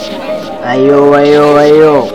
Айо, айо, айо.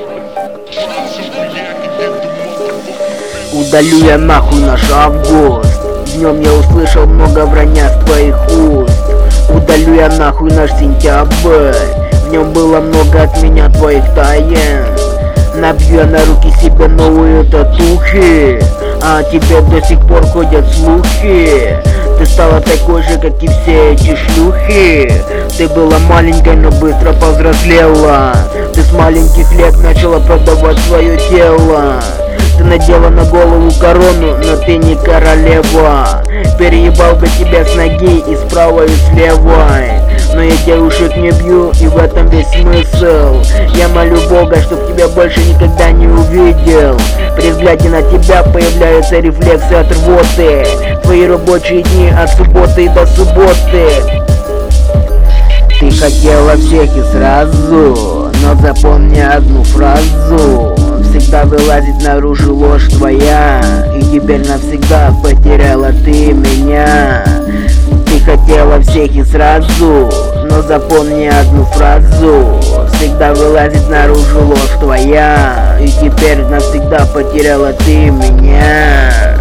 Удалю я нахуй наш август. Днем я услышал много вранья с твоих уст. Удалю я нахуй наш сентябрь. В нем было много от меня твоих тайн. Набью я на руки себе новые татухи, а о тебе до сих пор ходят слухи. Ты стала такой же, как и все эти шлюхи. Ты была маленькой, но быстро повзрослела. Ты с маленьких лет начала продавать свое тело. Ты надела на голову корону, но ты не королева. Переебал бы тебя с ноги и с правой, и с левой. Но я девушек не бью, и в этом весь смысл. Я молю Бога, чтоб тебя больше никогда не увидел. При взгляде на тебя появляются рефлексы от рвоты. Твои рабочие дни от субботы до субботы. Ты хотела всех и сразу, но запомни одну фразу. Всегда вылазит наружу ложь твоя, и теперь навсегда потеряла ты меня. Ты хотела всех и сразу, но запомни одну фразу. Всегда вылазит наружу ложь твоя, и теперь навсегда потеряла ты меня.